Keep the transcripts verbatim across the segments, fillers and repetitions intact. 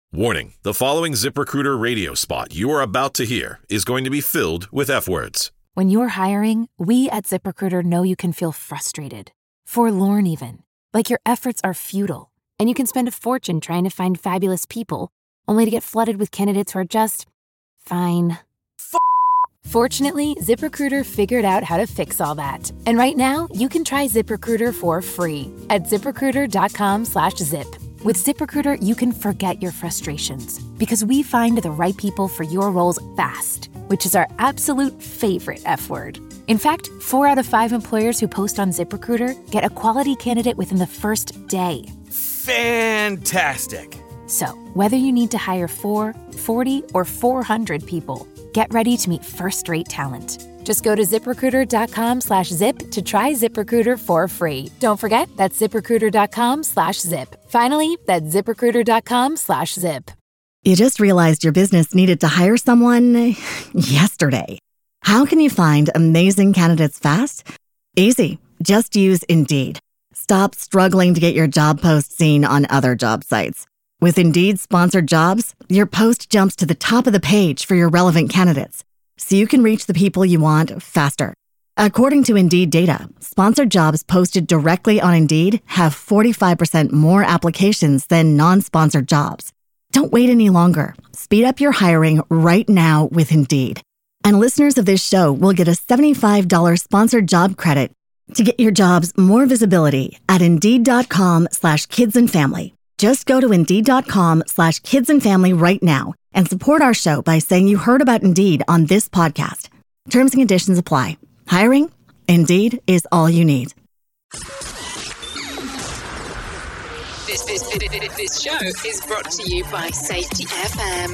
Warning, the following ZipRecruiter radio spot you are about to hear is going to be filled with F words. When you're hiring, we at ZipRecruiter know you can feel frustrated, forlorn even, like your efforts are futile, and you can spend a fortune trying to find fabulous people, only to get flooded with candidates who are just fine. F- Fortunately, ZipRecruiter figured out how to fix all that. And right now, you can try ZipRecruiter for free at ZipRecruiter.com slash zip. With ZipRecruiter, you can forget your frustrations because we find the right people for your roles fast, which is our absolute favorite F word. In fact, four out of five employers who post on ZipRecruiter get a quality candidate within the first day. Fantastic. So, whether you need to hire four, forty, or four hundred people, get ready to meet first-rate talent. Just go to ZipRecruiter.com slash zip to try ZipRecruiter for free. Don't forget, that's ZipRecruiter.com slash zip. Finally, that's ZipRecruiter.com slash zip. You just realized your business needed to hire someone yesterday. How can you find amazing candidates fast? Easy. Just use Indeed. Stop struggling to get your job post seen on other job sites. With Indeed sponsored jobs, your post jumps to the top of the page for your relevant candidates, so you can reach the people you want faster. According to Indeed data, sponsored jobs posted directly on Indeed have forty-five percent more applications than non-sponsored jobs. Don't wait any longer. Speed up your hiring right now with Indeed. And listeners of this show will get a seventy-five dollars sponsored job credit to get your jobs more visibility at Indeed.com slash kids and family. Just go to Indeed.com slash kids and family right now and support our show by saying you heard about Indeed on this podcast. Terms and conditions apply. Hiring? Indeed is all you need. This, this, this, this show is brought to you by Safety F M.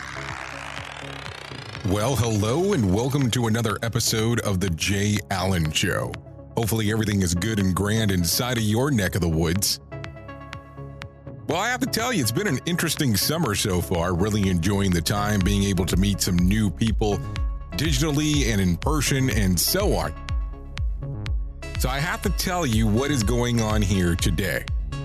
Well, hello and welcome to another episode of The Jay Allen Show. Hopefully everything is good and grand inside of your neck of the woods. Well, I have to tell you, it's been an interesting summer so far. Really enjoying the time, being able to meet some new people digitally and in person and so on. So I have to tell you what is going on here today.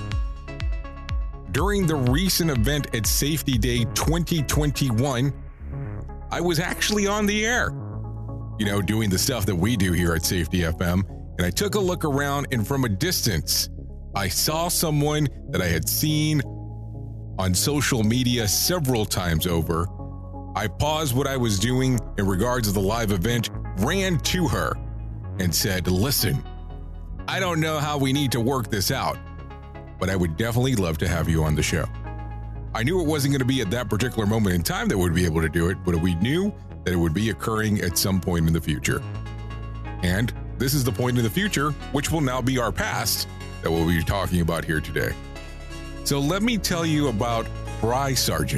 During the recent event at Safety Day twenty twenty-one, I was actually on the air, you know, doing the stuff that we do here at Safety F M. And I took a look around, and from a distance, I saw someone that I had seen on social media several times over. I paused what I was doing in regards to the live event, ran to her, and said, listen, I don't know how we need to work this out, but I would definitely love to have you on the show. I knew it wasn't going to be at that particular moment in time that we'd be able to do it, but we knew that it would be occurring at some point in the future. And this is the point in the future, which will now be our past, that we'll be talking about here today. So let me tell you about Bry Sargent.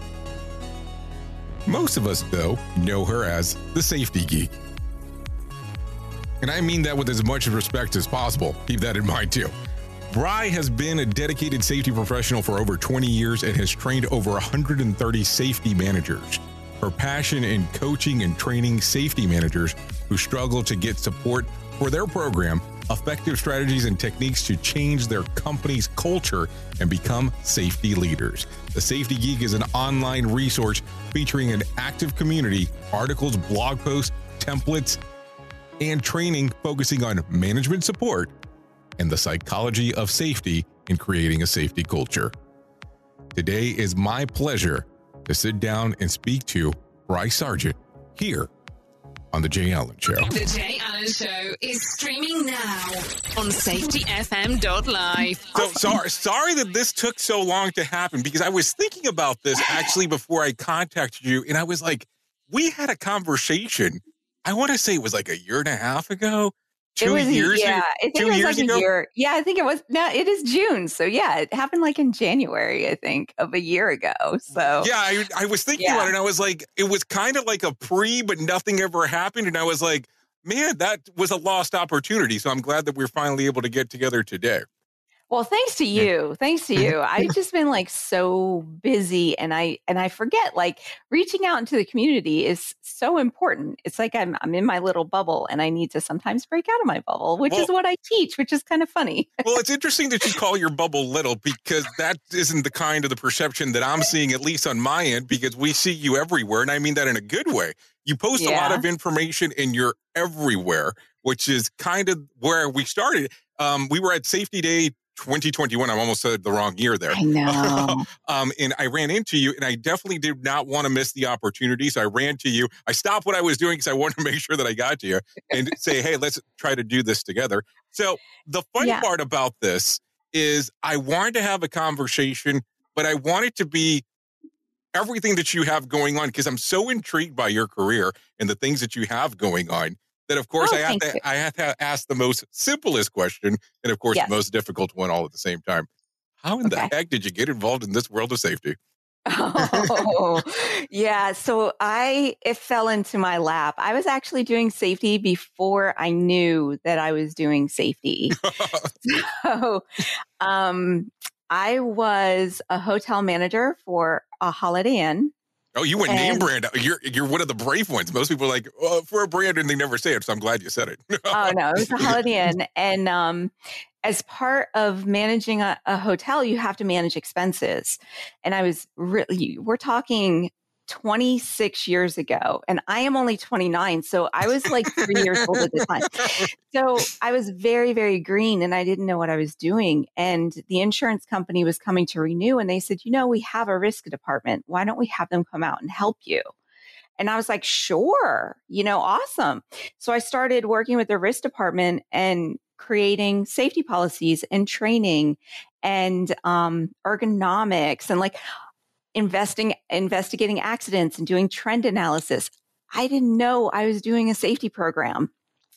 Most of us, though, know her as the Safety Geek. And I mean that with as much respect as possible. Keep that in mind, too. Bry has been a dedicated safety professional for over twenty years and has trained over one hundred thirty safety managers. Her passion in coaching and training safety managers who struggle to get support for their program, effective strategies and techniques to change their company's culture and become safety leaders. The Safety Geek is an online resource featuring an active community, articles, blog posts, templates, and training focusing on management support and the psychology of safety in creating a safety culture. Today is my pleasure to sit down and speak to Bry Sargent here on The Jay Allen Show. The Jay Allen Show is streaming now on safety f m dot live. So sorry, sorry that this took so long to happen, because I was thinking about this actually before I contacted you, and I was like, we had a conversation. I want to say it was like a year and a half ago. Two it was, years yeah, ago, I think two it was years like ago? a year. Yeah, I think it was. No, it is June. So yeah, it happened like in January, I think, of a year ago. So yeah, I, I was thinking Yeah. about it, and I was like, it was kind of like a pre, but nothing ever happened. And I was like, man, that was a lost opportunity. So I'm glad that we're finally able to get together today. Well, thanks to you. Thanks to you. I've just been like so busy and I and I forget like reaching out into the community is so important. It's like I'm I'm in my little bubble and I need to sometimes break out of my bubble, which well, is what I teach, which is kind of funny. Well, it's interesting that you call your bubble little because that isn't the kind of the perception that I'm seeing, at least on my end, because we see you everywhere. And I mean that in a good way. You post yeah. a lot of information and you're everywhere, which is kind of where we started. Um, we were at Safety Day twenty twenty-one. I almost said the wrong year there. I know. um, and I ran into you, and I definitely did not want to miss the opportunity. So I ran to you. I stopped what I was doing because I wanted to make sure that I got to you and say, hey, let's try to do this together. So the fun yeah. part about this is I wanted to have a conversation, but I want it to be everything that you have going on because I'm so intrigued by your career and the things that you have going on. That, of course, oh, I, have to, I have to ask the most simplest question and, of course, yes. the most difficult one all at the same time. How in okay. the heck did you get involved in this world of safety? Oh, yeah. So I, it fell into my lap. I was actually doing safety before I knew that I was doing safety. so um, I was a hotel manager for a Holiday Inn. Oh, you went and, name brand. You're you're one of the brave ones. Most people are like, oh, for a brand, and they never say it. So I'm glad you said it. oh, no, it was a Holiday Inn. And um, as part of managing a, a hotel, you have to manage expenses. And I was really, we're talking twenty-six years ago, and I am only twenty-nine. So I was like three years old at the time. So I was very, very green and I didn't know what I was doing. And the insurance company was coming to renew and they said, you know, we have a risk department. Why don't we have them come out and help you? And I was like, sure, you know, awesome. So I started working with the risk department and creating safety policies and training and um, ergonomics and like investing, investigating accidents and doing trend analysis. I didn't know I was doing a safety program.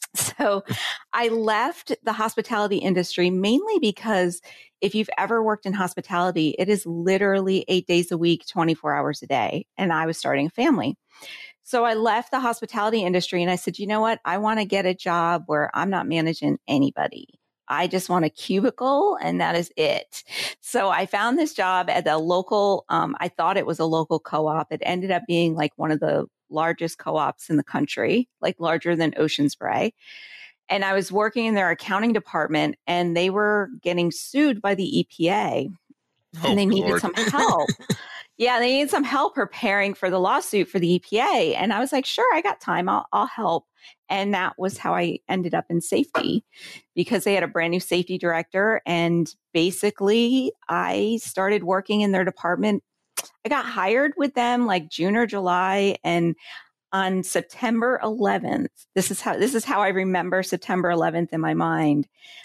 So I left the hospitality industry mainly because if you've ever worked in hospitality, it is literally eight days a week, twenty-four hours a day. And I was starting a family. So I left the hospitality industry and I said, you know what? I want to get a job where I'm not managing anybody. I just want a cubicle and that is it. So I found this job at the local, um, I thought it was a local co-op. It ended up being like one of the largest co-ops in the country, like larger than Ocean Spray. And I was working in their accounting department and they were getting sued by the E P A oh, and they needed Lord. some help. Yeah, they needed some help preparing for the lawsuit for the E P A. And I was like, sure, I got time. I'll, I'll help. And that was how I ended up in safety because they had a brand new safety director. And basically, I started working in their department. I got hired with them like June or July. And on September eleventh, this is how this is how I remember September eleventh in my mind.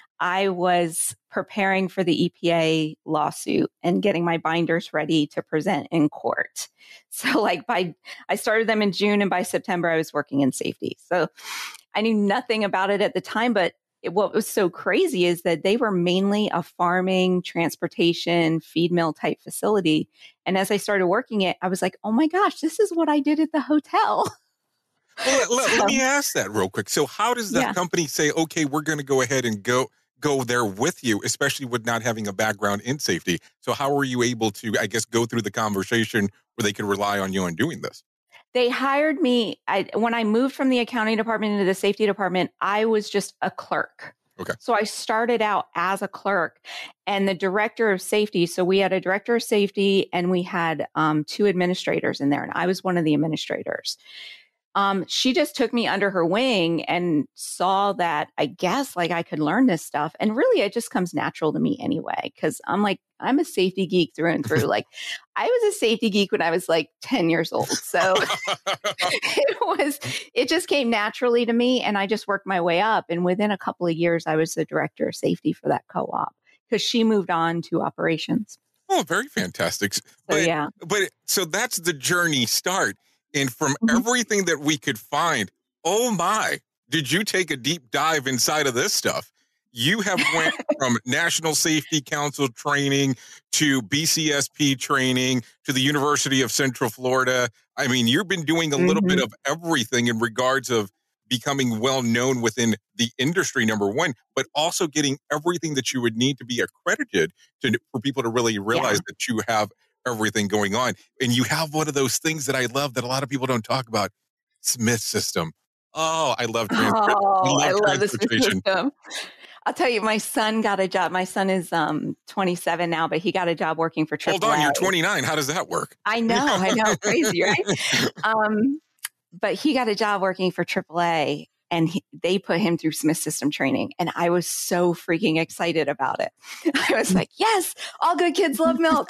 I was preparing for the E P A lawsuit and getting my binders ready to present in court. So like by, I started them in June and by September I was working in safety. So I knew nothing about it at the time, but it, what was so crazy is that they were mainly a farming, transportation, feed mill type facility. And as I started working it, I was like, oh my gosh, this is what I did at the hotel. Well, let, so, let me ask that real quick. So how does the yeah. company say, okay, we're going to go ahead and go go there with you, especially with not having a background in safety? So how were you able to, I guess, go through the conversation where they could rely on you on doing this? They hired me. I, when I moved from the accounting department into the safety department, I was just a clerk. Okay. So I started out as a clerk and the director of safety. So we had a director of safety and we had um, two administrators in there. And I was one of the administrators. Um, she just took me under her wing and saw that I guess like I could learn this stuff. And really, it just comes natural to me anyway, because I'm like, I'm a safety geek through and through. Like I was a safety geek when I was like ten years old. So it was, it just came naturally to me and I just worked my way up. And within a couple of years, I was the director of safety for that co-op because she moved on to operations. Oh, very fantastic. So, but, yeah. But so that's the journey start. And from mm-hmm. everything that we could find, oh my, did you take a deep dive inside of this stuff? You have went from National Safety Council training to B C S P training to the University of Central Florida. I mean, you've been doing a little mm-hmm. bit of everything in regards of becoming well known within the industry, number one, but also getting everything that you would need to be accredited to for people to really realize Yeah. that you have everything going on. And you have one of those things that I love that a lot of people don't talk about, Smith System. Oh, I love transport. Oh, I I love love this transportation. system. I'll tell you, my son got a job. My son is um, twenty-seven now, but he got a job working for triple A. Hold on, you're twenty-nine. How does that work? I know, I know, crazy, right? Um, but he got a job working for triple A, and he, they put him through Smith System training, and I was so freaking excited about it. I was like, "Yes, all good kids love milk."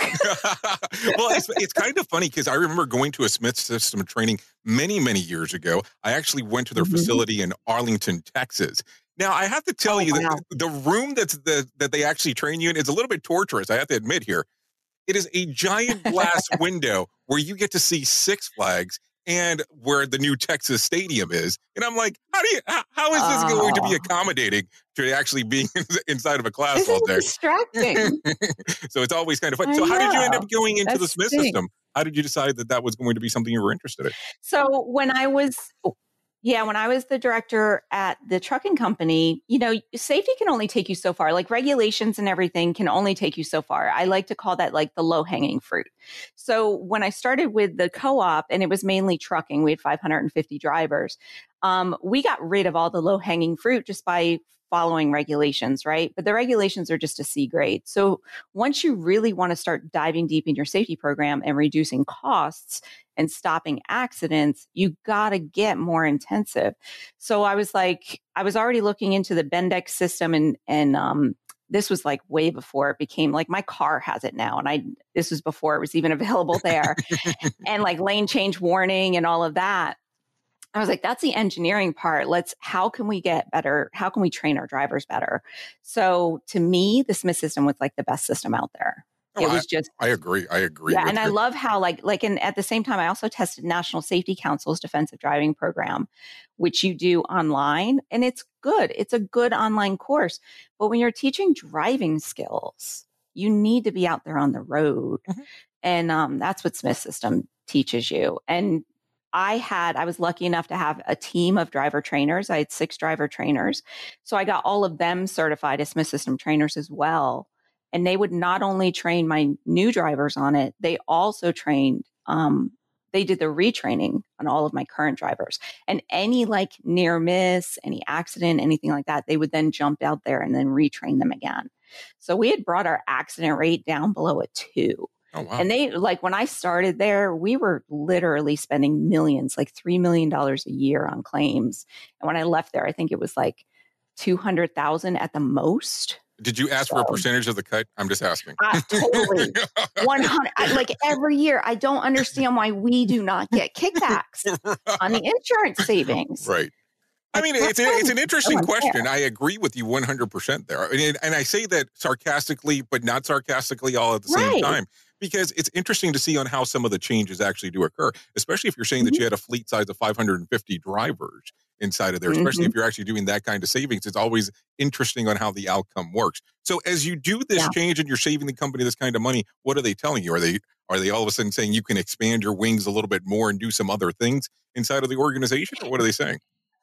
Well, it's, it's kind of funny because I remember going to a Smith System training many, many years ago. I actually went to their Mhm. facility in Arlington, Texas. Now, I have to tell Oh, you wow. that the room that's the, that they actually train you in is a little bit torturous, I have to admit here. It is a giant glass window where you get to see Six Flags and where the new Texas Stadium is. And I'm like, how do you, how, how is this going to be Oh. accommodating to actually being inside of a class This all is day? distracting. So it's always kind of fun. I So how did you end know. up going into the That's Smith the thing. System? How did you decide that that was going to be something you were interested in? So when I was, yeah, when I was the director at the trucking company, you know, safety can only take you so far. Like regulations and everything can only take you so far. I like to call that like the low hanging fruit. So when I started with the co-op, and it was mainly trucking, we had five hundred fifty drivers. Um, we got rid of all the low hanging fruit just by following regulations, right? But the regulations are just a C grade. So once you really want to start diving deep in your safety program and reducing costs and stopping accidents, you got to get more intensive. So I was like, I was already looking into the Bendix system, and, and, um, this was like way before it became like my car has it now. And I, this was before it was even available there, and like lane change warning and all of that. I was like, that's the engineering part. Let's, how can we get better? How can we train our drivers better? So to me, the Smith System was like the best system out there. Oh, It was just, I agree. I agree. yeah. with And I you. love how like, like, and at the same time, I also tested National Safety Council's defensive driving program, which you do online, and it's good. It's a good online course. But when you're teaching driving skills, you need to be out there on the road. Mhm. And um, that's what Smith System teaches you. And I had, I was lucky enough to have a team of driver trainers. I had six driver trainers. So I got all of them certified as Smith System trainers as well. And they would not only train my new drivers on it, they also trained, um, they did the retraining on all of my current drivers. And any like near miss, any accident, anything like that, they would then jump out there and then retrain them again. So we had brought our accident rate down below a two. Oh, wow. And they, like, when I started there, we were literally spending millions, like three million dollars a year on claims. And when I left there, I think it was like two hundred thousand at the most. Did you ask for a So- percentage of the cut? I'm just asking. Uh, totally. one hundred, I, like every year, I don't understand why we do not get kickbacks on the insurance savings. Right. I Like, mean, that's it's a, it's an so interesting unfair. question. I agree with you one hundred percent there. And, and I say that sarcastically, but not sarcastically all at the same Right. time, because it's interesting to see on how some of the changes actually do occur, especially if you're saying that Mhm. you had a fleet size of five hundred fifty drivers inside of there, especially Mhm. if you're actually doing that kind of savings. It's always interesting on how the outcome works. So as you do this Yeah. change and you're saving the company this kind of money, what are they telling you? Are they are they all of a sudden saying you can expand your wings a little bit more and do some other things inside of the organization, or what are they saying?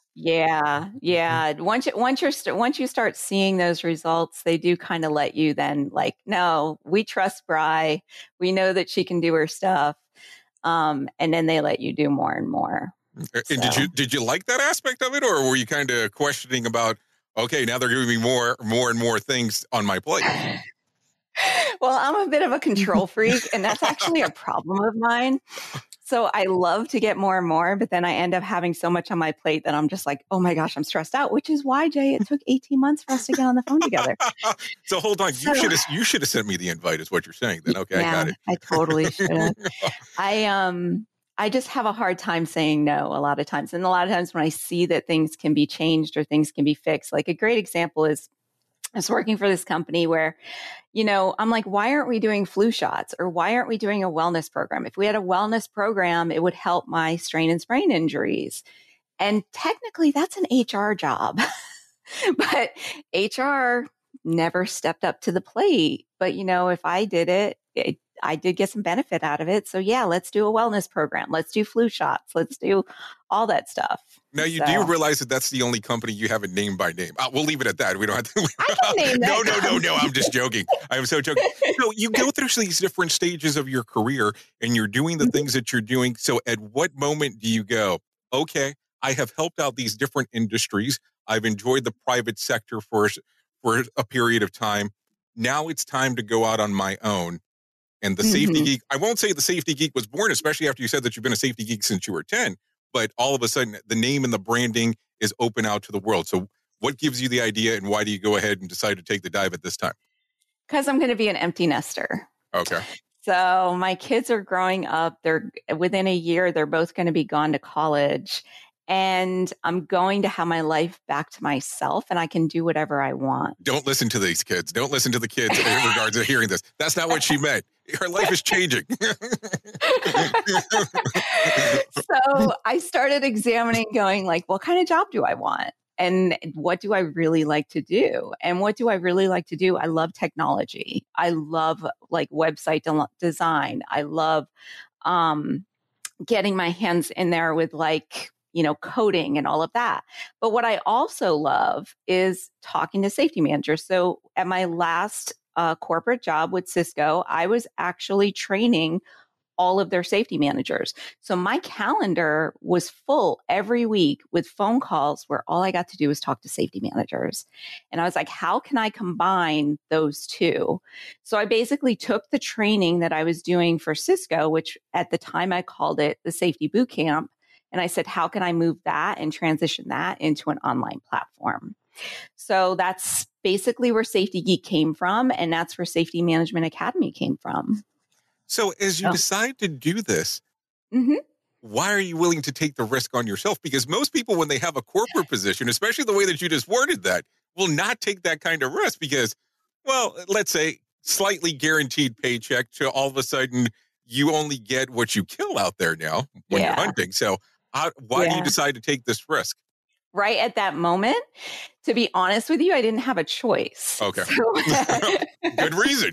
Yeah, yeah. Once you, once you're st- once you start seeing those results, they do kind of let you then like, no, we trust Bri. We know that she can do her stuff, um, and then they let you do more and more. And did So- you did you like that aspect of it, or were you kind of questioning about, okay, now they're giving me more more and more things on my plate? Well, I'm a bit of a control freak, and that's actually a problem of mine. So I love to get more and more, but then I end up having so much on my plate that I'm just like, oh my gosh, I'm stressed out, which is why, Jay, it took eighteen months for us to get on the phone together. So hold on, you So- should have you should have sent me the invite, is what you're saying. Then okay, I yeah, got it. I totally should have. I um I just have a hard time saying no a lot of times. And a lot of times when I see that things can be changed or things can be fixed, like a great example is I was working for this company where, you know, I'm like, why aren't we doing flu shots, or why aren't we doing a wellness program? If we had a wellness program, it would help my strain and sprain injuries. And technically that's an H R job, but H R never stepped up to the plate. But, you know, if I did it, it I did get some benefit out of it. So yeah, let's do a wellness program. Let's do flu shots. Let's do all that stuff. Now, you so. do realize that that's the only company you haven't named by name. Uh, we'll leave it at that. We don't have to. I can name that. No, no, no, no. I'm just joking. I'm so joking. So you go through these different stages of your career and you're doing the things that you're doing. So at what moment do you go, okay, I have helped out these different industries. I've enjoyed the private sector for, for a period of time. Now it's time to go out on my own. And the mm-hmm. Safety Geek, I won't say the Safety Geek was born, especially after you said that you've been a Safety Geek since you were ten. But all of a sudden, the name and the branding is open out to the world. So what gives you the idea and why do you go ahead and decide to take the dive at this time? Because I'm going to be an empty nester. Okay. So my kids are growing up. They're within a year, they're both going to be gone to college. And I'm going to have my life back to myself and I can do whatever I want. Don't listen to these kids. Don't listen to the kids in regards to hearing this. That's not what she meant. Her life is changing. So I started examining going like, what kind of job do I want? And what do I really like to do? And what do I really like to do? I love technology. I love like website de- design. I love um, getting my hands in there with like, you know, coding and all of that. But what I also love is talking to safety managers. So at my last uh, corporate job with Cisco, I was actually training all of their safety managers. So my calendar was full every week with phone calls where all I got to do was talk to safety managers. And I was like, how can I combine those two? So I basically took the training that I was doing for Cisco, which at the time I called it the Safety Boot Camp. And I said, how can I move that and transition that into an online platform? So that's basically where Safety Geek came from. And that's where Safety Management Academy came from. So as you oh. decide to do this, mm-hmm. why are you willing to take the risk on yourself? Because most people, when they have a corporate position, especially the way that you just worded that, will not take that kind of risk because, well, let's say slightly guaranteed paycheck to all of a sudden you only get what you kill out there now when yeah. you're hunting. So how, why yeah. do you decide to take this risk? Right at that moment, to be honest with you, I didn't have a choice. Okay. So, good reason.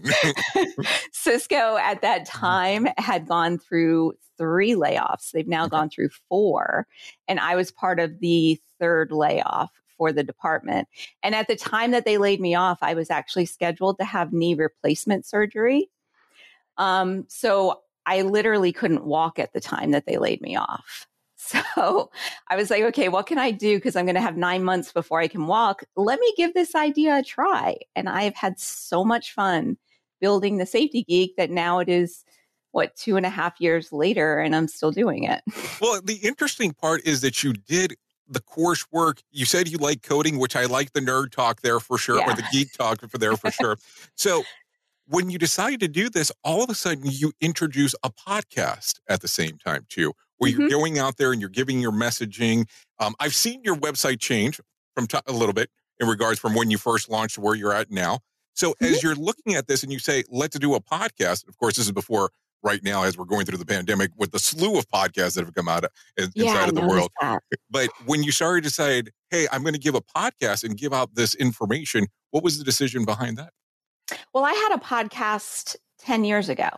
Cisco at that time had gone through three layoffs. They've now okay. gone through four. And I was part of the third layoff for the department. And at the time that they laid me off, I was actually scheduled to have knee replacement surgery. Um, so I literally couldn't walk at the time that they laid me off. So I was like, okay, what can I do? Because I'm going to have nine months before I can walk. Let me give this idea a try. And I've had so much fun building the Safety Geek that now it is, what, two and a half years later, and I'm still doing it. Well, the interesting part is that you did the coursework. You said you like coding, which I like the nerd talk there for sure, yeah. or the geek talk for there for sure. So when you decide to do this, all of a sudden you introduce a podcast at the same time too, where mm-hmm. you're going out there and you're giving your messaging. Um, I've seen your website change from t- a little bit in regards from when you first launched to where you're at now. So mm-hmm. as you're looking at this and you say, let's do a podcast, of course, this is before right now, as we're going through the pandemic with the slew of podcasts that have come out of, inside yeah, of the world. That. But when you started to decide, hey, I'm going to give a podcast and give out this information, what was the decision behind that? Well, I had a podcast ten years ago.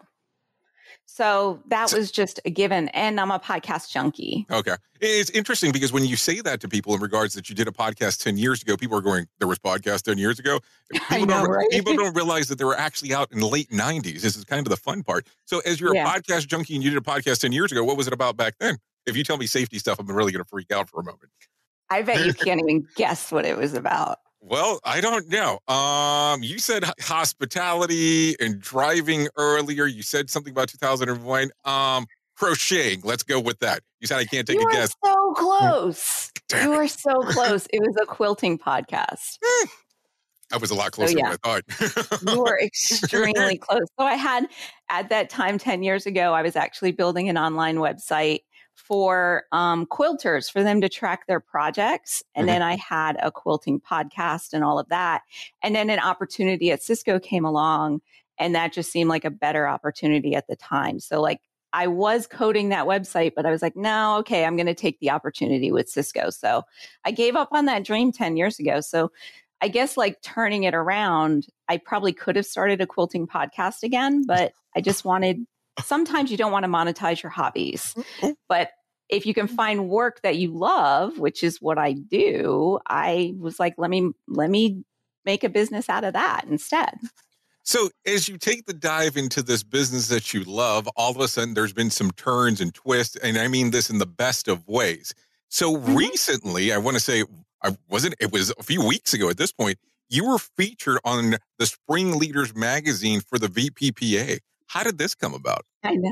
So that was just a given. And I'm a podcast junkie. Okay. It's interesting because when you say that to people in regards that you did a podcast ten years ago, people are going, there was podcast ten years ago. People, I know, don't, right? people don't realize that they were actually out in the late nineties. This is kind of the fun part. So as you're yeah. a podcast junkie and you did a podcast ten years ago, what was it about back then? If you tell me safety stuff, I'm really going to freak out for a moment. I bet you can't even guess what it was about. Well, I don't know. Um, you said hospitality and driving earlier. You said something about two thousand one. Um, crocheting. Let's go with that. You said I can't take you a guess. You were so close. Damn you it. were so close. It was a quilting podcast. I was a lot closer so, yeah. than I thought. You were extremely close. So I had, at that time, ten years ago, I was actually building an online website for um, quilters, for them to track their projects. And mm-hmm. then I had a quilting podcast and all of that. And then an opportunity at Cisco came along, and that just seemed like a better opportunity at the time. So like I was coding that website, but I was like, no, okay, I'm going to take the opportunity with Cisco. So I gave up on that dream ten years ago. So I guess like turning it around, I probably could have started a quilting podcast again, but I just wanted, sometimes you don't want to monetize your hobbies, but if you can find work that you love, which is what I do, I was like, let me, let me make a business out of that instead. So as you take the dive into this business that you love, all of a sudden there's been some turns and twists, and I mean this in the best of ways. So mm-hmm. recently, I want to say, I wasn't, it was a few weeks ago at this point, you were featured on the Spring Leaders magazine for the V P P A. How did this come about? I know.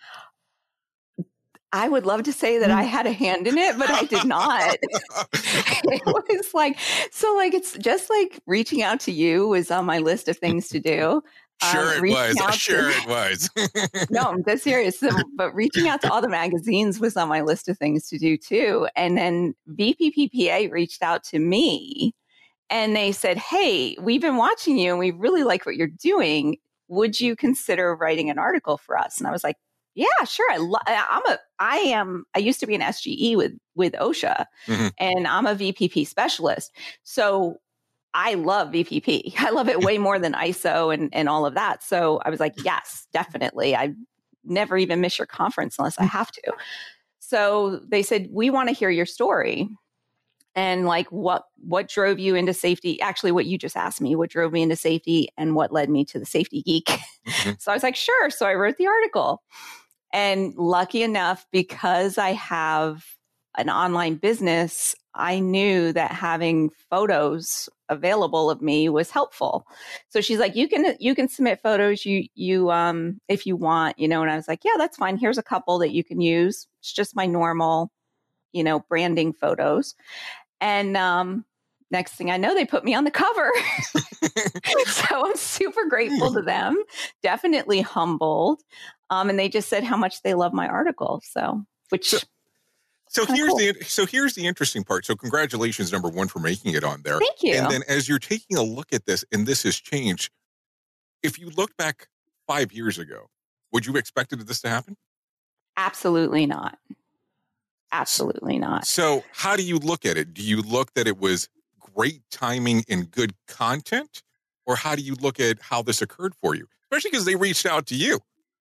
I would love to say that I had a hand in it, but I did not. It was like, so like, it's just like reaching out to you was on my list of things to do. Sure um, it was. Sure to, it was. No, I'm dead serious. So, but reaching out to all the magazines was on my list of things to do too. And then V P P P A reached out to me and they said, hey, we've been watching you and we really like what you're doing. Would you consider writing an article for us? And I was like, yeah, sure. I lo- I'm a, I am, I used to be an S G E with, with OSHA mm-hmm. and I'm a V P P specialist. So I love V P P. I love it way more than I S O and, and all of that. So I was like, yes, definitely. I never even miss your conference unless I have to. So they said, we want to hear your story. And like, what, what drove you into safety? Actually, what you just asked me, what drove me into safety and what led me to the Safety Geek. Mm-hmm. So I was like, sure. So I wrote the article. And lucky enough, because I have an online business, I knew that having photos available of me was helpful. So she's like, you can, you can submit photos you, you, um, if you want, you know, and I was like, yeah, that's fine. Here's a couple that you can use. It's just my normal, you know, branding photos. And, um, next thing I know, they put me on the cover. So I'm super grateful to them, definitely humbled. Um, and they just said how much they love my article. So, which so, so here's cool. the so here's the interesting part. So congratulations, number one, for making it on there. Thank you. And then as you're taking a look at this, and this has changed, if you look back five years ago, would you have expected this to happen? Absolutely not. Absolutely not. So how do you look at it? Do you look that it was great timing and good content? Or how do you look at how this occurred for you? Especially because they reached out to you.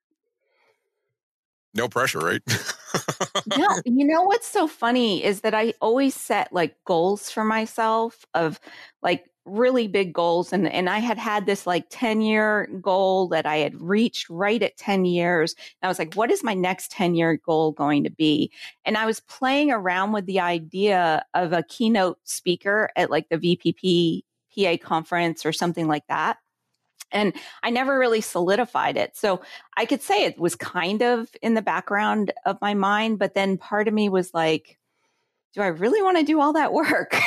No pressure, right? No, you know what's so funny is that I always set like goals for myself of like really big goals. And, and I had had this like ten year goal that I had reached right at ten years. And I was like, what is my next ten year goal going to be? And I was playing around with the idea of a keynote speaker at like the V P P P A conference or something like that. And I never really solidified it. So I could say it was kind of in the background of my mind, but then part of me was like, do I really want to do all that work?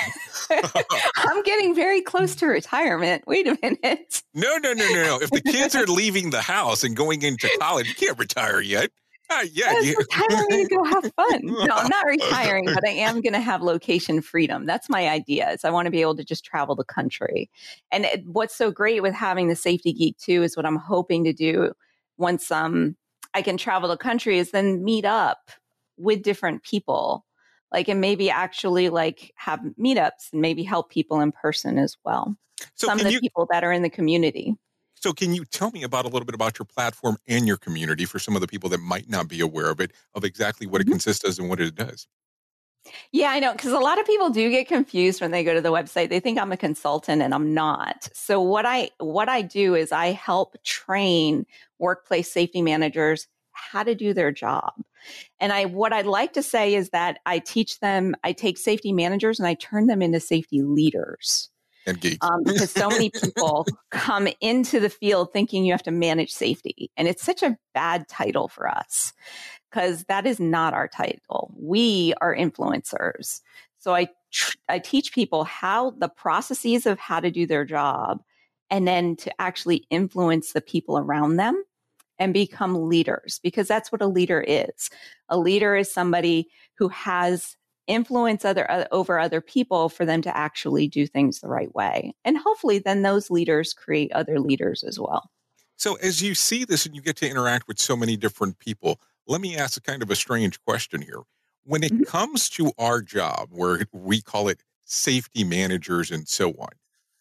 I'm getting very close to retirement. Wait a minute. No, no, no, no, no. If the kids are leaving the house and going into college, you can't retire yet. Uh, yeah, I'm you... retiring to go have fun. No, I'm not retiring, but I am going to have location freedom. That's my idea. Is I want to be able to just travel the country. And it, what's so great with having the Safety Geek too is what I'm hoping to do once um I can travel the country is then meet up with different people, like and maybe actually like have meetups and maybe help people in person as well. So Some of the you... people that are in the community. So can you tell me about a little bit about your platform and your community for some of the people that might not be aware of it, of exactly what Mm-hmm. it consists of and what it does? Yeah, I know, because a lot of people do get confused when they go to the website. They think I'm a consultant and I'm not. So what I what I do is I help train workplace safety managers how to do their job. And I what I'd like to say is that I teach them, I take safety managers and I turn them into safety leaders. And geeks. Um, because so many people come into the field thinking you have to manage safety. And it's such a bad title for us because that is not our title. We are influencers. So I, tr- I teach people how the processes of how to do their job and then to actually influence the people around them and become leaders, because that's what a leader is. A leader is somebody who has influence other uh, over other people for them to actually do things the right way. And hopefully then those leaders create other leaders as well. So as you see this and you get to interact with so many different people, let me ask a kind of a strange question here. When it mm-hmm. comes to our job, where we call it safety managers and so on,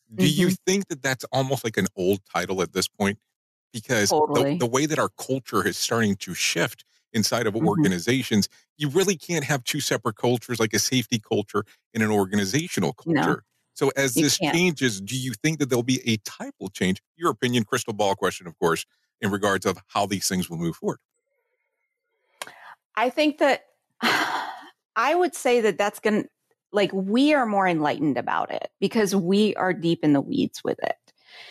Do Mm-hmm. you think that that's almost like an old title at this point? Because Totally. the, the way that our culture is starting to shift inside of Mm-hmm. organizations, you really can't have two separate cultures, like a safety culture and an organizational No, culture. So as you this can't. changes, do you think that there'll be a type of change? Your opinion, crystal ball question, of course, in regards of how these things will move forward. I think that I would say that that's going to, like, we are more enlightened about it because we are deep in the weeds with it.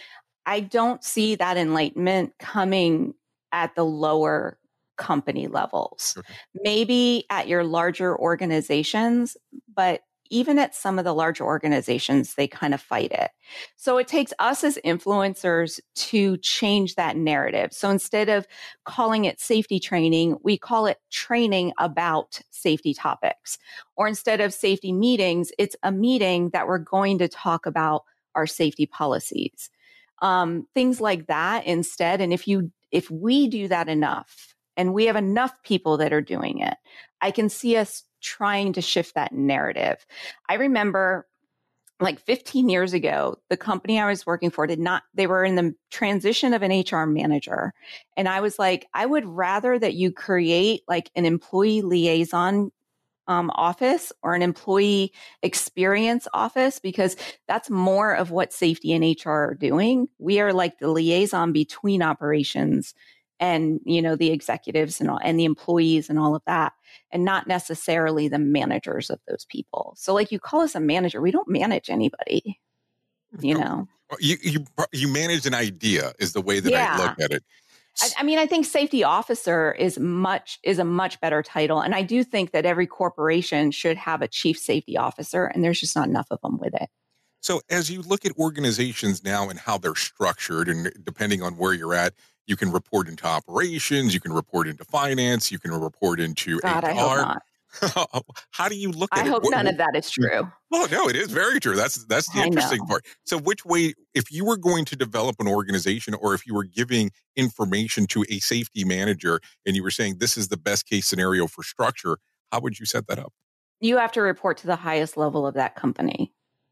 I don't see that enlightenment coming at the lower company levels, Okay. maybe at your larger organizations, but even at some of the larger organizations, they kind of fight it. So it takes us as influencers to change that narrative. So instead of calling it safety training, we call it training about safety topics. Or instead of safety meetings, it's a meeting that we're going to talk about our safety policies. Um, things like that instead. And if you, if we do that enough, and we have enough people that are doing it, I can see us trying to shift that narrative. I remember like fifteen years ago, the company I was working for did not, they were in the transition of an H R manager. And I was like, I would rather that you create like an employee liaison Um, office or an employee experience office, because that's more of what safety and H R are doing. We are like the liaison between operations and, you know, the executives and all, and the employees and all of that, and not necessarily the managers of those people. So like you call us a manager, we don't manage anybody, you know? You, you, you manage an idea is the way that Yeah. I look at it. I, I mean, I think safety officer is much is a much better title. And I do think that every corporation should have a chief safety officer, and there's just not enough of them with it. So as you look at organizations now and how they're structured, and depending on where you're at, you can report into operations, you can report into finance, you can report into God, H R. I hope not. How do you look at I it? hope What- none of that is true. Oh, no, it is very true. That's that's the I interesting know. part. So which way, if you were going to develop an organization, or if you were giving information to a safety manager and you were saying this is the best case scenario for structure, how would you set that up? You have to report to the highest level of that company.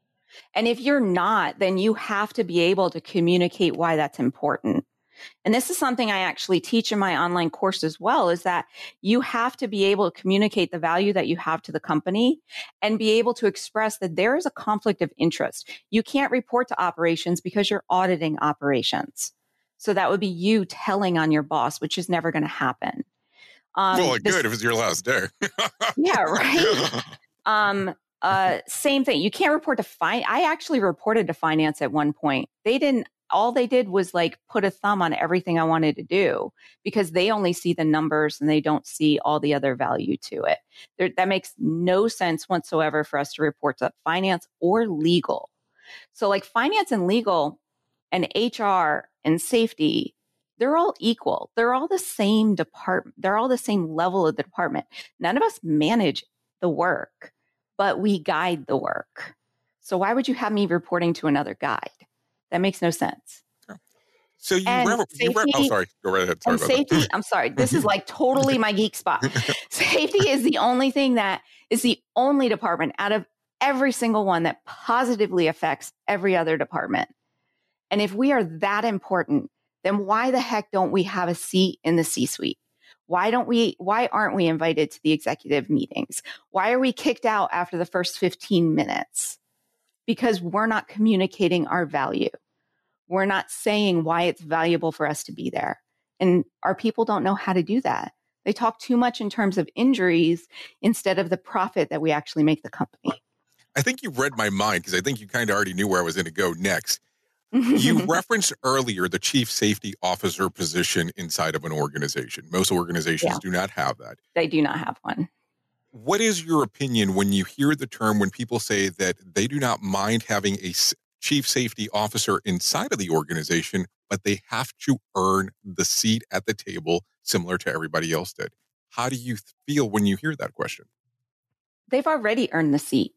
And if you're not, then you have to be able to communicate why that's important. And this is something I actually teach in my online course as well, is that you have to be able to communicate the value that you have to the company and be able to express that there is a conflict of interest. You can't report to operations because you're auditing operations. So that would be you telling on your boss, which is never going to happen. Um, well, it this- could if it's your last day. Yeah, right. Um, uh, same thing. You can't report to finance. I actually reported to finance at one point. They didn't, all they did was like put a thumb on everything I wanted to do, because they only see the numbers and they don't see all the other value to it. There, that makes no sense whatsoever for us to report to finance or legal. So like finance and legal and H R and safety, they're all equal. They're all the same department. They're all the same level of the department. None of us manage the work, but we guide the work. So why would you have me reporting to another guide? That makes no sense. So you And rever- you re- oh, safety- sorry. Go right ahead. Sorry And about safety, that. I'm sorry, this is like totally my geek spot. Safety is the only thing that is the only department out of every single one that positively affects every other department. And if we are that important, then why the heck don't we have a seat in the C-suite? Why don't we, why aren't we invited to the executive meetings? Why are we kicked out after the first fifteen minutes? Because we're not communicating our value. We're not saying why it's valuable for us to be there. And our people don't know how to do that. They talk too much in terms of injuries instead of the profit that we actually make the company. I think you read my mind, because I think you kind of already knew where I was going to go next. You referenced earlier the chief safety officer position inside of an organization. Most organizations Yeah. do not have that. They do not have one. What is your opinion when you hear the term, when people say that they do not mind having a s- chief safety officer inside of the organization, but they have to earn the seat at the table similar to everybody else did? How do you feel when you hear that question? They've already earned the seat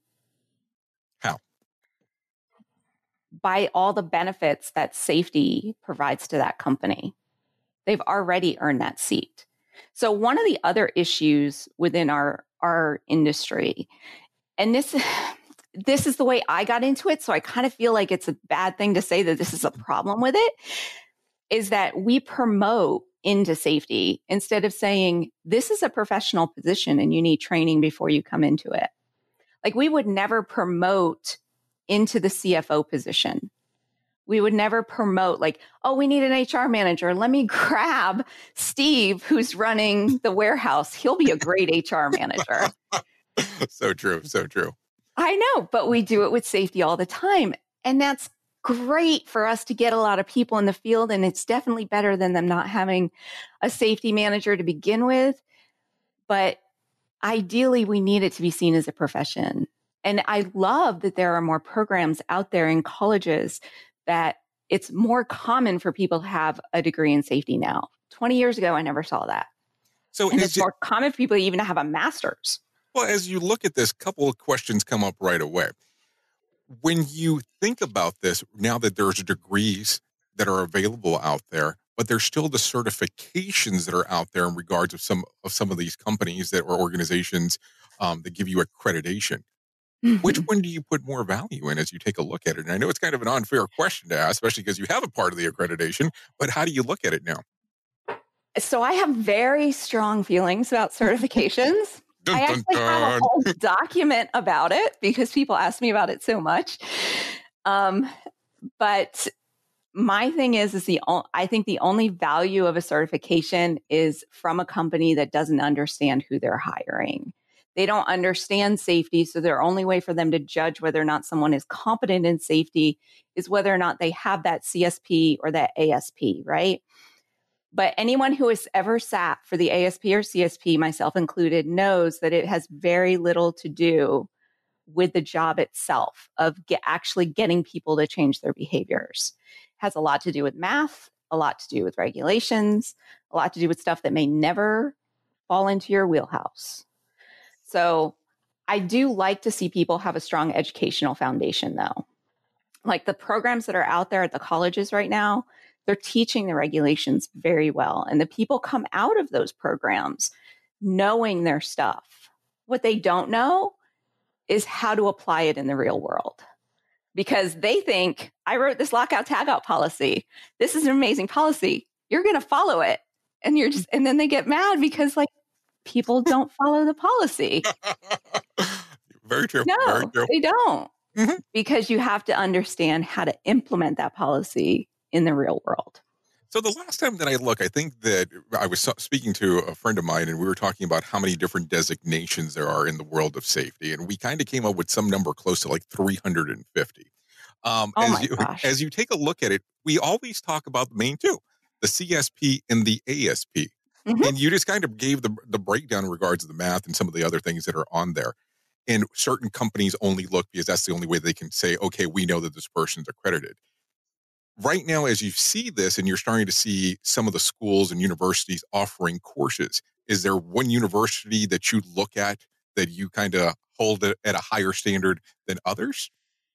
How? by all the benefits that safety provides to that company. They've already earned that seat. So one of the other issues within our, our industry, and this, this is the way I got into it. So I kind of feel like it's a bad thing to say that this is a problem with it, is that we promote into safety instead of saying, this is a professional position and you need training before you come into it. Like we would never promote into the C F O position. We would never promote like, oh, we need an H R manager. Let me grab Steve, who's running the warehouse. He'll be a great H R manager. So true. So true. I know, but we do it with safety all the time. And that's great for us to get a lot of people in the field. And it's definitely better than them not having a safety manager to begin with. But ideally, we need it to be seen as a profession. And I love that there are more programs out there in colleges that it's more common for people to have a degree in safety now. twenty years ago, I never saw that. So and it's you, more common for people to even have a master's. Well, as you look at this, a couple of questions come up right away. When you think about this, now that there's degrees that are available out there, but there's still the certifications that are out there in regards of some of some of these companies that or organizations um, that give you accreditation. Mm-hmm. Which one do you put more value in as you take a look at it? And I know it's kind of an unfair question to ask, especially because you have a part of the accreditation, but how do you look at it now? So I have very strong feelings about certifications. Dun, I actually dun, dun. have a whole document about it because people ask me about it so much. Um, but my thing is, is the I think the only value of a certification is from a company that doesn't understand who they're hiring. They don't understand safety, so their only way for them to judge whether or not someone is competent in safety is whether or not they have that C S P or that A S P, right? But anyone who has ever sat for the A S P or C S P, myself included, knows that it has very little to do with the job itself of get, actually getting people to change their behaviors. It has a lot to do with math, a lot to do with regulations, a lot to do with stuff that may never fall into your wheelhouse. So I do like to see people have a strong educational foundation, though. Like the programs that are out there at the colleges right now, they're teaching the regulations very well. And the people come out of those programs knowing their stuff. What they don't know is how to apply it in the real world. Because they think, I wrote this lockout tagout policy. This is an amazing policy. You're going to follow it. And you're just, and then they get mad because like, people don't follow the policy. Very true. No, Very true. They don't. Mm-hmm. Because you have to understand how to implement that policy in the real world. So the last time that I look, I think that I was speaking to a friend of mine and we were talking about how many different designations there are in the world of safety. And we kind of came up with some number close to like three hundred fifty. Um, oh as, my you, gosh. as you take a look at it, we always talk about the main two, the C S P and the A S P. Mm-hmm. And you just kind of gave the the breakdown in regards to the math and some of the other things that are on there. And certain companies only look because that's the only way they can say, okay, we know that this person's accredited. Right now, as you see this and you're starting to see some of the schools and universities offering courses, is there one university that you look at that you kind of hold it at a higher standard than others?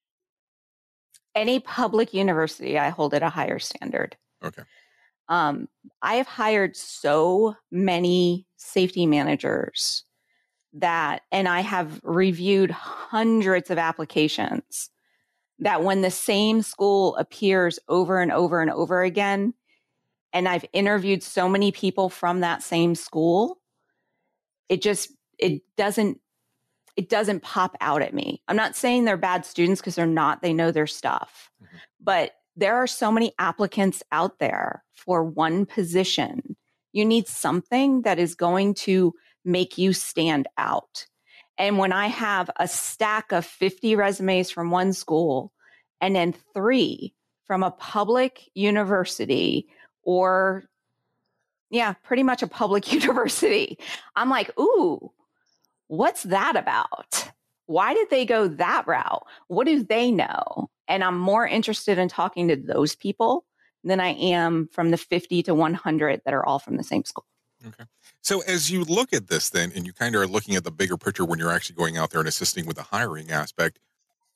Any public university, I hold at a higher standard. Okay. Um, I have hired so many safety managers that, and I have reviewed hundreds of applications that when the same school appears over and over and over again, and I've interviewed so many people from that same school, it just, it doesn't, it doesn't pop out at me. I'm not saying they're bad students because they're not, they know their stuff, mm-hmm. but there are so many applicants out there for one position. You need something that is going to make you stand out. And when I have a stack of fifty resumes from one school and then three from a public university or, yeah, pretty much a public university, I'm like, ooh, what's that about? Why did they go that route? What do they know? And I'm more interested in talking to those people than I am from the fifty to one hundred that are all from the same school. Okay. So as you look at this then, and you kind of are looking at the bigger picture when you're actually going out there and assisting with the hiring aspect,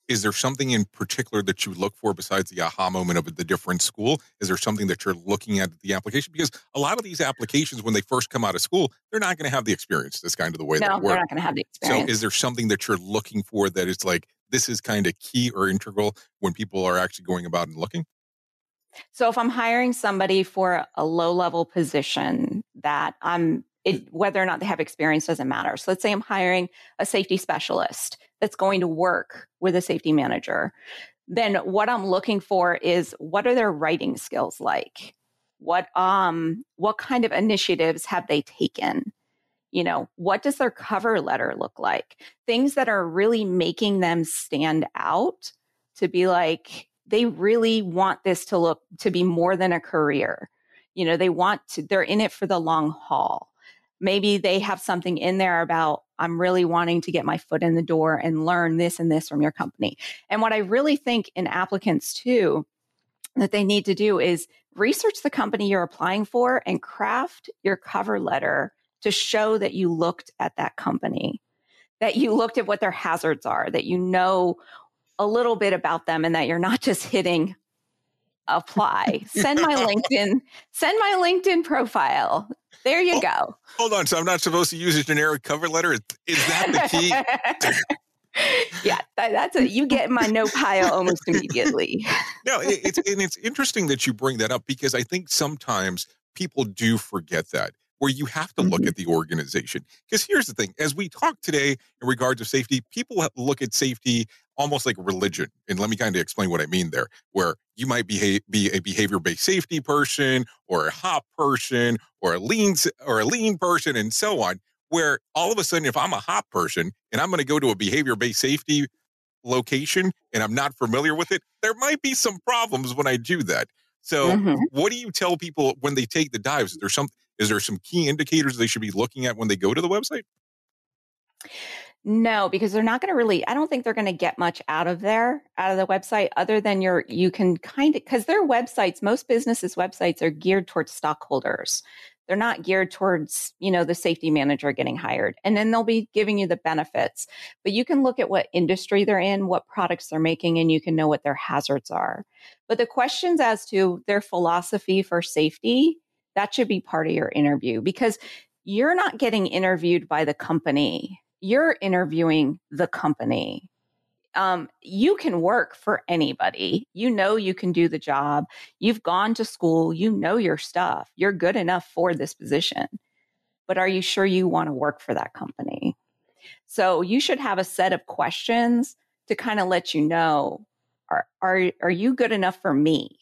is there something in particular that you look for besides the aha moment of the different school? Is there something that you're looking at the application? Because a lot of these applications, when they first come out of school, they're not going to have the experience. That's kind of the way no, they work. they're not going to have the experience. So is there something that you're looking for that is like, this is kind of key or integral when people are actually going about and looking? So if I'm hiring somebody for a low-level position that I'm, it, whether or not they have experience doesn't matter. So let's say I'm hiring a safety specialist that's going to work with a safety manager. Then what I'm looking for is, what are their writing skills like? What um what kind of initiatives have they taken? You know, what does their cover letter look like? Things that are really making them stand out, to be like, they really want this to look to be more than a career. You know, they want to, they're in it for the long haul. Maybe they have something in there about, I'm really wanting to get my foot in the door and learn this and this from your company. And what I really think in applicants too, that they need to do is research the company you're applying for and craft your cover letter to show that you looked at that company, that you looked at what their hazards are, that you know a little bit about them, and that you're not just hitting apply. Send my LinkedIn, send my LinkedIn profile. There you oh, go. Hold on. So I'm not supposed to use a generic cover letter? Is, is that the key? yeah, that, that's a, you get in my no pile almost immediately. No, it, it's and it's interesting that you bring that up, because I think sometimes people do forget that, where you have to look mm-hmm. at the organization. Because here's the thing, as we talk today in regards to safety, people look at safety almost like religion. And let me kind of explain what I mean there, where you might be, be a behavior-based safety person, or a hop person, or a lean or a lean person, and so on, where all of a sudden, if I'm a hop person and I'm going to go to a behavior-based safety location and I'm not familiar with it, there might be some problems when I do that. So mm-hmm. what do you tell people when they take the dives? Is there some, is there some key indicators they should be looking at when they go to the website? No, because they're not going to really, I don't think they're going to get much out of there, out of the website, other than your, you can kind of, because their websites, most businesses' websites are geared towards stockholders. They're not geared towards, you know, the safety manager getting hired. And then they'll be giving you the benefits. But you can look at what industry they're in, what products they're making, and you can know what their hazards are. But the questions as to their philosophy for safety, that should be part of your interview, because you're not getting interviewed by the company. You're interviewing the company. Um, you can work for anybody. You know you can do the job. You've gone to school. You know your stuff. You're good enough for this position. But are you sure you want to work for that company? So you should have a set of questions to kind of let you know, are, are, are you good enough for me?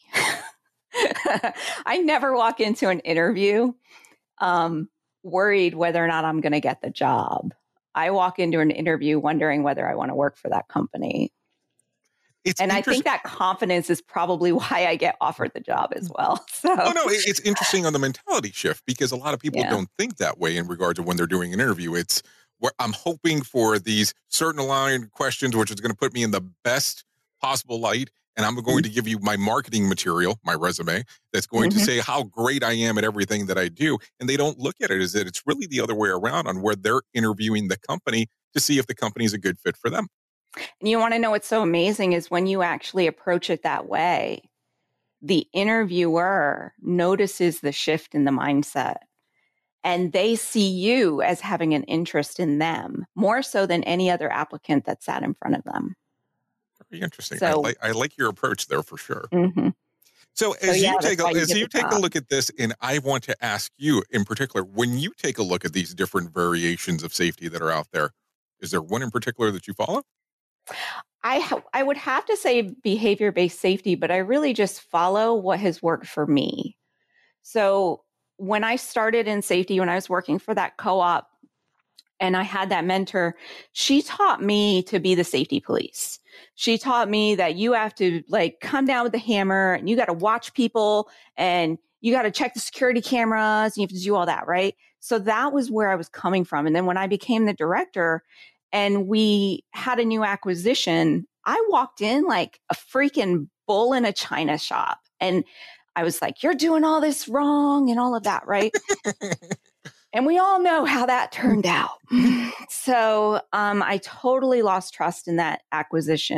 I never walk into an interview um, worried whether or not I'm going to get the job. I walk into an interview wondering whether I want to work for that company. It's and I think that confidence is probably why I get offered the job as well. So, oh, no, it's interesting on the mentality shift, because a lot of people yeah. don't think that way in regard to when they're doing an interview. It's where I'm hoping for these certain aligned questions, which is going to put me in the best possible light. And I'm going mm-hmm. to give you my marketing material, my resume, that's going mm-hmm. to say how great I am at everything that I do. And they don't look at it as that it's really the other way around, on where they're interviewing the company to see if the company is a good fit for them. And you want to know what's so amazing is when you actually approach it that way, the interviewer notices the shift in the mindset. And they see you as having an interest in them more so than any other applicant that sat in front of them. Very interesting. So, I, like, I like your approach there for sure. Mm-hmm. So as so, yeah, you take a, you as you take a look at this, and I want to ask you in particular, when you take a look at these different variations of safety that are out there, is there one in particular that you follow? I ha- I would have to say behavior-based safety, but I really just follow what has worked for me. So when I started in safety, when I was working for that co-op, and I had that mentor, she taught me to be the safety police. She taught me that you have to like come down with the hammer, and you got to watch people, and you got to check the security cameras, and you have to do all that, right? So that was where I was coming from. And then when I became the director and we had a new acquisition, I walked in like a freaking bull in a china shop. And I was like, you're doing all this wrong and all of that, right? And we all know how that turned out. So um, I totally lost trust in that acquisition.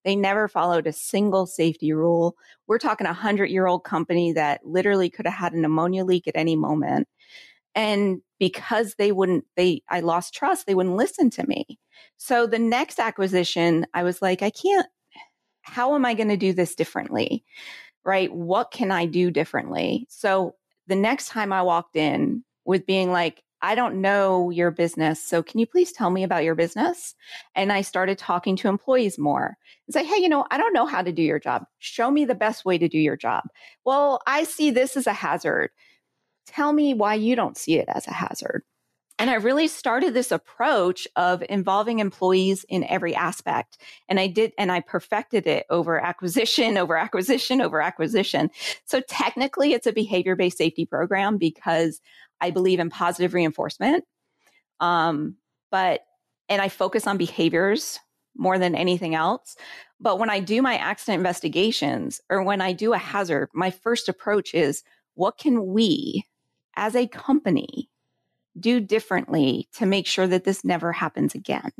They never followed a single safety rule. We're talking a hundred-year-old company that literally could have had an ammonia leak at any moment. And because they wouldn't, they, I lost trust, they wouldn't listen to me. So the next acquisition, I was like, I can't, how am I going to do this differently? Right? What can I do differently? So the next time I walked in with being like, I don't know your business, so can you please tell me about your business? And I started talking to employees more and say, hey, you know, I don't know how to do your job. Show me the best way to do your job. Well, I see this as a hazard. Tell me why you don't see it as a hazard. And I really started this approach of involving employees in every aspect. And I did, and I perfected it over acquisition, over acquisition, over acquisition. So technically it's a behavior-based safety program because I believe in positive reinforcement. Um, but, and I focus on behaviors more than anything else. But when I do my accident investigations or when I do a hazard, my first approach is, what can we as a company do differently to make sure that this never happens again?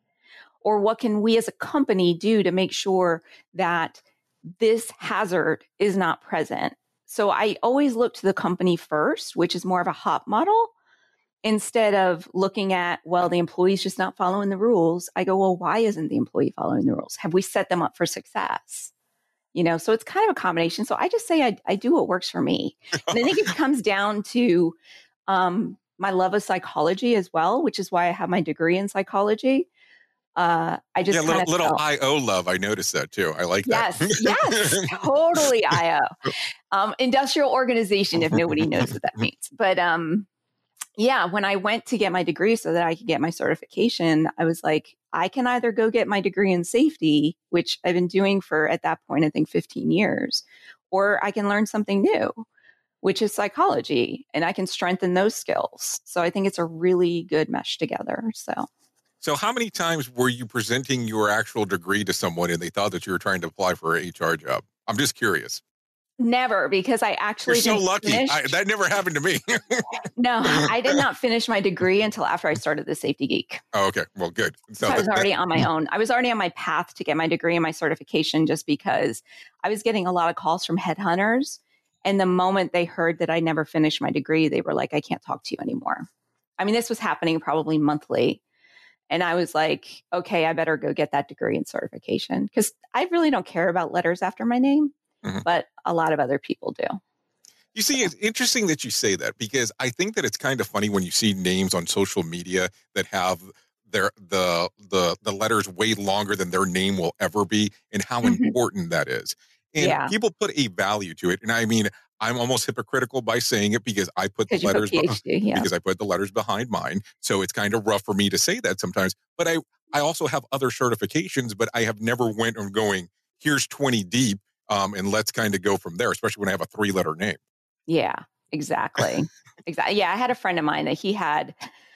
Or what can we as a company do to make sure that this hazard is not present? So I always look to the company first, which is more of a HOP model, instead of looking at, well, the employee's just not following the rules. I go, well, why isn't the employee following the rules? Have we set them up for success? You know, so it's kind of a combination. So I just say I, I do what works for me. And I think it comes down to um, my love of psychology as well, which is why I have my degree in psychology. Uh, I just yeah, little, little felt, I O love. I noticed that too. I like yes, that. yes, totally I O. Um, industrial organization, if nobody knows what that means. But um, yeah, when I went to get my degree so that I could get my certification, I was like, I can either go get my degree in safety, which I've been doing for, at that point, I think fifteen years, or I can learn something new, which is psychology, and I can strengthen those skills. So I think it's a really good mesh together. So. So how many times were you presenting your actual degree to someone and they thought that you were trying to apply for an H R job? I'm just curious. Never, because I actually You're so lucky. I, that never happened to me. No, I did not finish my degree until after I started the Safety Geek. Oh, okay. Well, good. So, so I was that, already that, on my own. I was already on my path to get my degree and my certification just because I was getting a lot of calls from headhunters. And the moment they heard that I never finished my degree, they were like, I can't talk to you anymore. I mean, this was happening probably monthly. And I was like, okay, I better go get that degree and certification because I really don't care about letters after my name, mm-hmm. but a lot of other people do. You see, it's interesting that you say that because I think that it's kind of funny when you see names on social media that have their the the the letters way longer than their name will ever be and how mm-hmm. important that is. And yeah. people put a value to it. And I mean, I'm almost hypocritical by saying it because I put the letters put PhD, behind, yeah. because I put the letters behind mine. So it's kind of rough for me to say that sometimes. But I, I also have other certifications, but I have never went on going, here's twenty deep, um, and let's kind of go from there, especially when I have a three-letter name. Yeah, exactly. exactly. Yeah, I had a friend of mine that he had,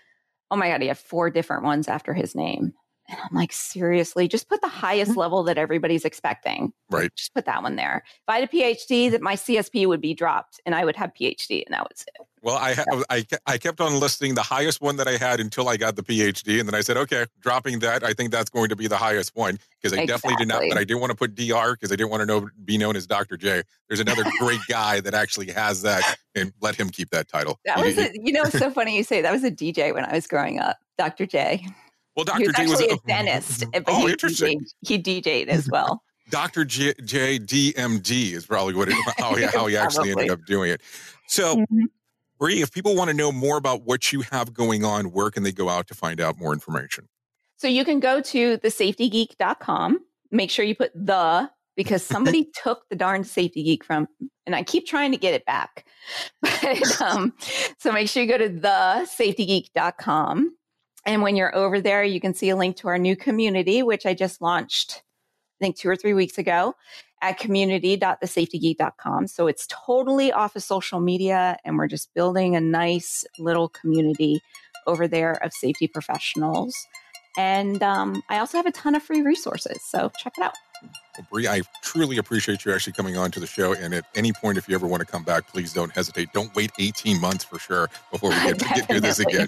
oh my God, he had four different ones after his name. And I'm like, seriously, just put the highest level that everybody's expecting. Right. Just put that one there. If I had a PhD, that my C S P would be dropped and I would have PhD and that was it. Well, I, ha- I I kept on listing the highest one that I had until I got the PhD. And then I said, okay, dropping that, I think that's going to be the highest one because I exactly. definitely did not, but I didn't want to put D R because I didn't want to know be known as Doctor J. There's another great guy that actually has that and let him keep that title. That was, a, you know, it's so funny you say that was a D J when I was growing up, Doctor J. Well, Doctor J was actually a dentist, but oh, he, interesting. He D J'd as well. Doctor J, J D M D is probably what it, how he, how he actually ended up doing it. So, mm-hmm. Bree, if people want to know more about what you have going on, where can they go out to find out more information? So you can go to the safety geek dot com. Make sure you put the, because somebody took the darn Safety Geek from, and I keep trying to get it back. But, um, so make sure you go to the safety geek dot com. And when you're over there, you can see a link to our new community, which I just launched, I think two or three weeks ago at community dot the safety geek dot com. So it's totally off of social media and we're just building a nice little community over there of safety professionals. And um, I also have a ton of free resources. So check it out. Well, Bree, I truly appreciate you actually coming on to the show. And at any point, if you ever want to come back, please don't hesitate. Don't wait eighteen months for sure before we get to get do this again.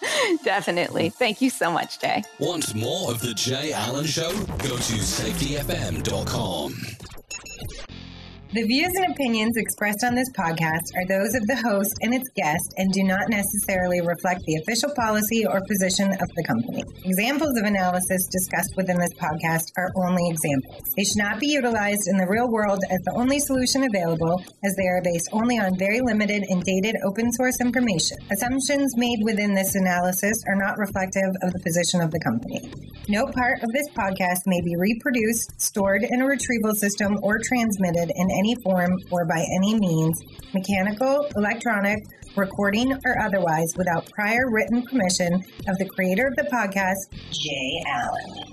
Definitely. Thank you so much, Jay. Want more of The Jay Allen Show? Go to safety f m dot com. The views and opinions expressed on this podcast are those of the host and its guest and do not necessarily reflect the official policy or position of the company. Examples of analysis discussed within this podcast are only examples. They should not be utilized in the real world as the only solution available, as they are based only on very limited and dated open source information. Assumptions made within this analysis are not reflective of the position of the company. No part of this podcast may be reproduced, stored in a retrieval system, or transmitted in any form or by any means, mechanical, electronic, recording, or otherwise, without prior written permission of the creator of the podcast, Jay Allen.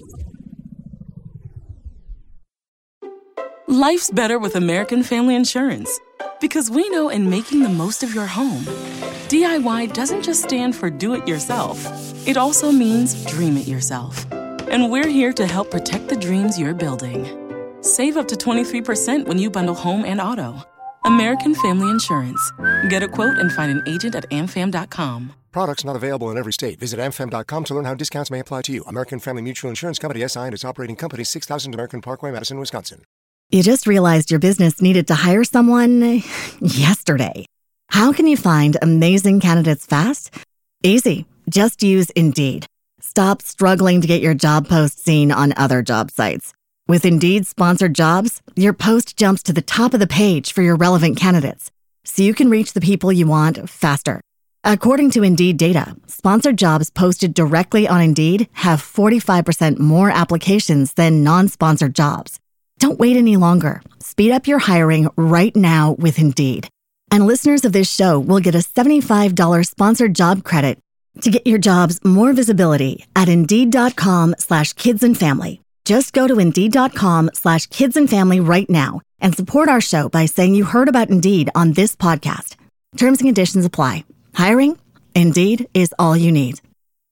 Life's better with American Family Insurance because we know in making the most of your home, D I Y doesn't just stand for do it yourself. It also means dream it yourself. And we're here to help protect the dreams you're building. Save up to twenty-three percent when you bundle home and auto. American Family Insurance. Get a quote and find an agent at a m fam dot com. Products not available in every state. Visit a m fam dot com to learn how discounts may apply to you. American Family Mutual Insurance Company, S I and its operating company, six thousand American Parkway, Madison, Wisconsin. You just realized your business needed to hire someone yesterday. How can you find amazing candidates fast? Easy. Just use Indeed. Stop struggling to get your job post seen on other job sites. With Indeed sponsored jobs, your post jumps to the top of the page for your relevant candidates, so you can reach the people you want faster. According to Indeed data, sponsored jobs posted directly on Indeed have forty-five percent more applications than non-sponsored jobs. Don't wait any longer. Speed up your hiring right now with Indeed. And listeners of this show will get a seventy-five dollars sponsored job credit to get your jobs more visibility at Indeed.com slash kids and family. Just go to Indeed.com slash kids and family right now and support our show by saying you heard about Indeed on this podcast. Terms and conditions apply. Hiring? Indeed is all you need.